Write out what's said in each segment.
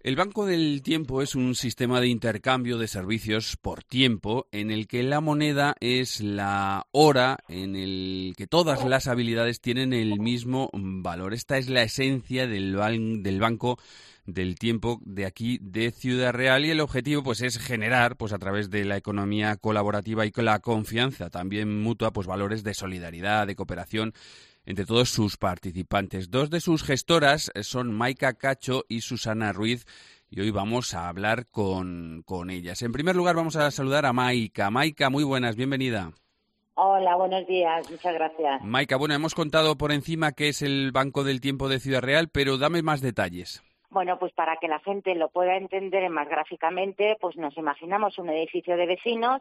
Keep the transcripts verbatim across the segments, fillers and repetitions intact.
El Banco del Tiempo es un sistema de intercambio de servicios por tiempo en el que la moneda es la hora en el que todas las habilidades tienen el mismo valor. Esta es la esencia del, ban- del Banco del Tiempo de aquí de Ciudad Real y el objetivo pues es generar pues a través de la economía colaborativa y con la confianza también mutua pues valores de solidaridad, de cooperación entre todos sus participantes. Dos de sus gestoras son Maika Cacho y Susana Ruiz y hoy vamos a hablar con, con ellas. En primer lugar vamos a saludar a Maika. Maika, muy buenas, bienvenida. Hola, buenos días, muchas gracias. Maika, bueno, hemos contado por encima qué es el Banco del Tiempo de Ciudad Real, pero dame más detalles. Bueno, pues para que la gente lo pueda entender más gráficamente, pues nos imaginamos un edificio de vecinos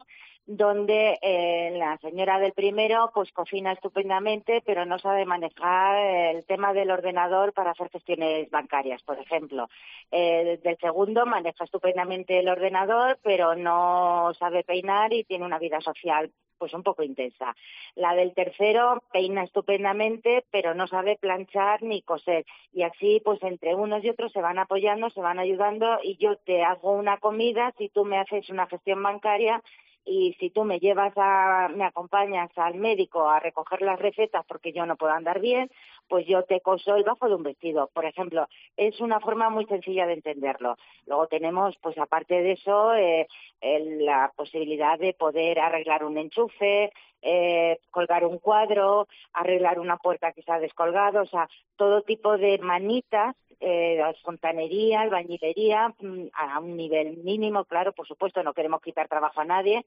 donde eh, la señora del primero pues cocina estupendamente, pero no sabe manejar el tema del ordenador para hacer gestiones bancarias, por ejemplo. Eh, del segundo maneja estupendamente el ordenador, pero no sabe peinar y tiene una vida social pues un poco intensa. La del tercero peina estupendamente, pero no sabe planchar ni coser. Y así, pues entre unos y otros se van apoyando, se van ayudando y yo te hago una comida si tú me haces una gestión bancaria y si tú me llevas a, me acompañas al médico a recoger las recetas porque yo no puedo andar bien, pues yo te coso el bajo de un vestido, por ejemplo. Es una forma muy sencilla de entenderlo. Luego tenemos, pues aparte de eso, eh, el, la posibilidad de poder arreglar un enchufe, eh, colgar un cuadro, arreglar una puerta que se ha descolgado, o sea, todo tipo de manitas, eh, la fontanería, albañilería, a un nivel mínimo, claro, por supuesto, no queremos quitar trabajo a nadie.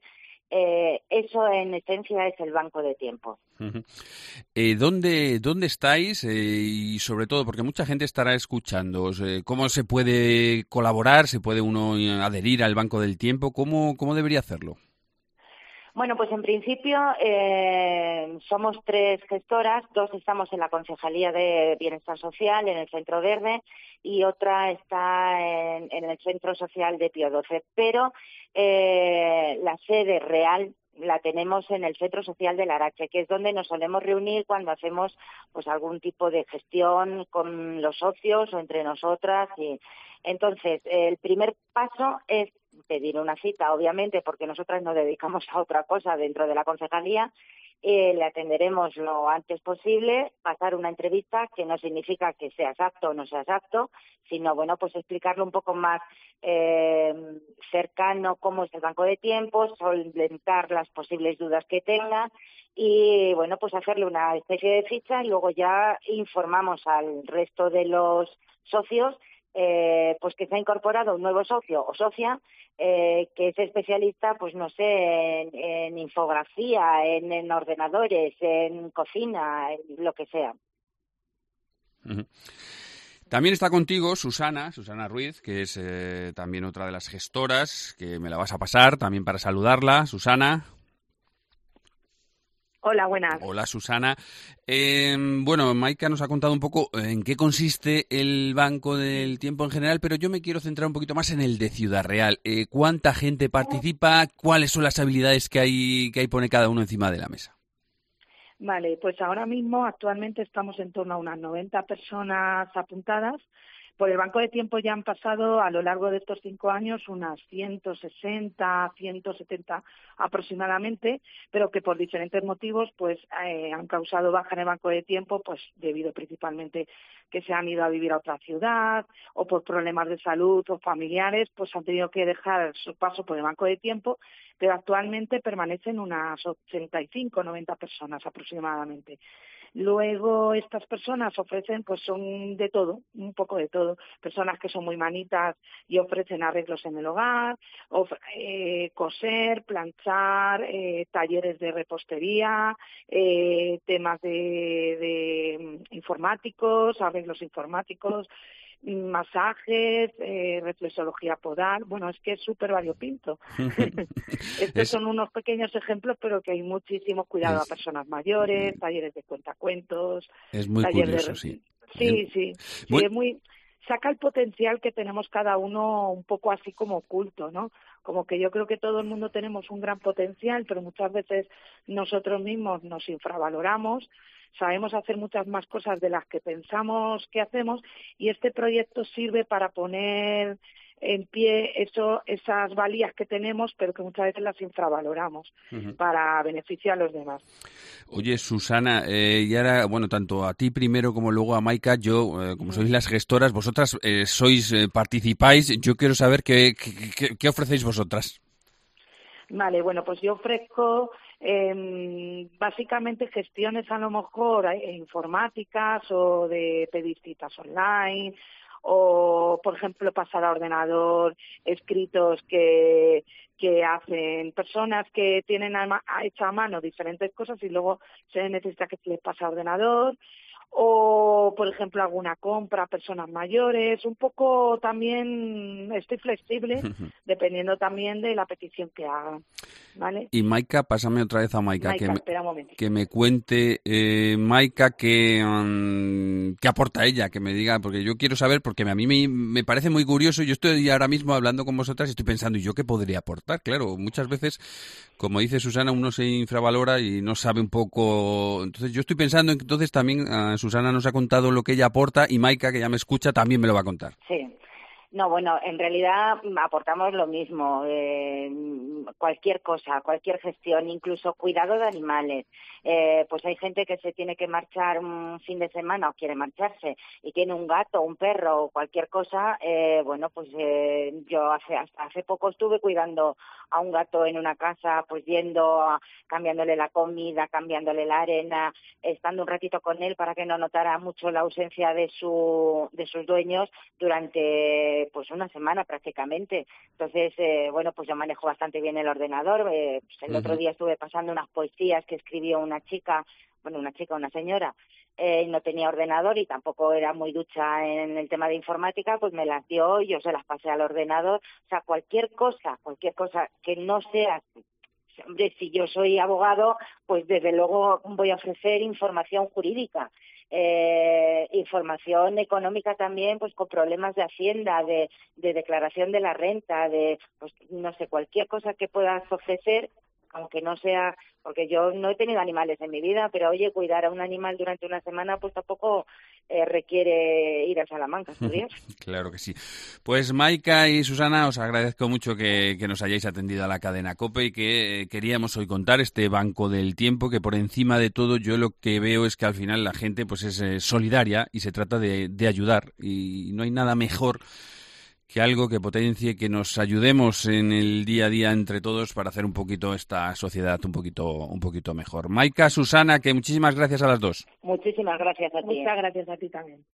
Eh, eso en esencia es el Banco de Tiempo. Uh-huh. Eh, ¿dónde, ¿Dónde estáis? Eh, y sobre todo, porque mucha gente estará escuchando, eh, ¿cómo se puede colaborar? ¿Se puede uno adherir al Banco del Tiempo? ¿Cómo, cómo debería hacerlo? Bueno, pues en principio eh, somos tres gestoras, dos estamos en la Concejalía de Bienestar Social, en el Centro Verde, y otra está en, en el Centro Social de Pío doce, pero eh, la sede real la tenemos en el Centro Social de Larache, que es donde nos solemos reunir cuando hacemos pues algún tipo de gestión con los socios o entre nosotras. Y entonces, el primer paso es pedir una cita, obviamente, porque nosotras nos dedicamos a otra cosa dentro de la concejalía. Eh, le atenderemos lo antes posible, pasar una entrevista que no significa que seas apto o no seas apto, sino, bueno, pues explicarle un poco más eh, cercano cómo es el Banco de Tiempo, solventar las posibles dudas que tenga y, bueno, pues hacerle una especie de ficha y luego ya informamos al resto de los socios Eh, pues que se ha incorporado un nuevo socio o socia eh, que es especialista, pues no sé, en, en infografía, en, en ordenadores, en cocina, en lo que sea. Uh-huh. También está contigo Susana, Susana Ruiz, que es eh, también otra de las gestoras, que me la vas a pasar también para saludarla. Susana. Hola, buenas. Hola, Susana. Eh, bueno, Maika nos ha contado un poco en qué consiste el Banco del Tiempo en general, pero yo me quiero centrar un poquito más en el de Ciudad Real. Eh, ¿Cuánta gente participa? ¿Cuáles son las habilidades que hay que hay pone cada uno encima de la mesa? Vale, pues ahora mismo actualmente estamos en torno a unas noventa personas apuntadas. Por el Banco de Tiempo ya han pasado a lo largo de estos cinco años unas ciento sesenta, ciento setenta aproximadamente, pero que por diferentes motivos pues eh, han causado baja en el Banco de Tiempo, pues debido principalmente que se han ido a vivir a otra ciudad o por problemas de salud o familiares, pues han tenido que dejar su paso por el Banco de Tiempo, pero actualmente permanecen unas ochenta y cinco, noventa personas aproximadamente. Luego estas personas ofrecen, pues son de todo, un poco de todo, personas que son muy manitas y ofrecen arreglos en el hogar, of- eh, coser, planchar, eh, talleres de repostería, eh, temas de, de informáticos, arreglos informáticos, masajes, eh, reflexología podal. Bueno, es que es súper variopinto. Estos es, son unos pequeños ejemplos, pero que hay muchísimos cuidados es, a personas mayores, talleres de cuentacuentos, es muy talleres curioso, de... sí. Sí, Es, sí, sí, muy, es muy... saca el potencial que tenemos cada uno un poco así como oculto, ¿no? Como que yo creo que todo el mundo tenemos un gran potencial, pero muchas veces nosotros mismos nos infravaloramos, sabemos hacer muchas más cosas de las que pensamos que hacemos, y este proyecto sirve para poner en pie eso, esas valías que tenemos, pero que muchas veces las infravaloramos uh-huh. para beneficio a los demás. Oye, Susana, eh, y ahora, bueno, tanto a ti primero como luego a Maika, yo, eh, como sois las gestoras, vosotras eh, sois, eh, participáis, yo quiero saber qué, qué, qué ofrecéis vosotras. Vale, bueno, pues yo ofrezco eh, básicamente gestiones a lo mejor eh, informáticas o de pedir citas online, o, por ejemplo, pasar a ordenador escritos que, que hacen personas que tienen a, a, hecho a mano diferentes cosas y luego se necesita que se les pase a ordenador, o, por ejemplo, alguna compra a personas mayores. Un poco también estoy flexible, dependiendo también de la petición que hagan, ¿vale? Y Maika, pásame otra vez a Maika, Maika que, espera un me, momentito. que me cuente, eh, Maika, qué, um, qué aporta ella, que me diga, porque yo quiero saber, porque a mí me, me parece muy curioso. Yo estoy ahora mismo hablando con vosotras y estoy pensando, ¿y yo qué podría aportar? Claro, muchas veces, como dice Susana, uno se infravalora y no sabe un poco. Entonces yo estoy pensando, entonces también uh, Susana nos ha contado lo que ella aporta, y Maika, que ya me escucha, también me lo va a contar. Sí. No, bueno, en realidad aportamos lo mismo, eh, cualquier cosa, cualquier gestión, incluso cuidado de animales. Eh, pues hay gente que se tiene que marchar un fin de semana o quiere marcharse y tiene un gato, un perro o cualquier cosa. Eh, bueno, pues eh, yo hace hasta hace poco estuve cuidando a un gato en una casa, pues yendo, a, cambiándole la comida, cambiándole la arena, estando un ratito con él para que no notara mucho la ausencia de su de sus dueños durante pues una semana prácticamente. Entonces, eh, bueno, pues yo manejo bastante bien el ordenador. Eh, pues el uh-huh. otro día estuve pasando unas poesías que escribió una chica, bueno, una chica, una señora, eh, no tenía ordenador y tampoco era muy ducha en el tema de informática, pues me las dio y yo se las pasé al ordenador. O sea, cualquier cosa, cualquier cosa que no sea... Hombre, si yo soy abogado, pues desde luego voy a ofrecer información jurídica. Eh, información económica también, pues con problemas de hacienda, de, de declaración de la renta, de, pues no sé, cualquier cosa que puedas ofrecer, aunque no sea, porque yo no he tenido animales en mi vida, pero oye, cuidar a un animal durante una semana, pues tampoco eh, requiere ir a Salamanca a estudiar. Claro que sí. Pues Maika y Susana, os agradezco mucho que, que nos hayáis atendido a la cadena COPE y que eh, queríamos hoy contar este Banco del Tiempo, que por encima de todo yo lo que veo es que al final la gente pues es eh, solidaria y se trata de, de ayudar, y no hay nada mejor que algo que potencie, que nos ayudemos en el día a día entre todos para hacer un poquito esta sociedad un poquito un poquito mejor. Maika, Susana, que muchísimas gracias a las dos. Muchísimas gracias a ti. Muchas gracias a ti también.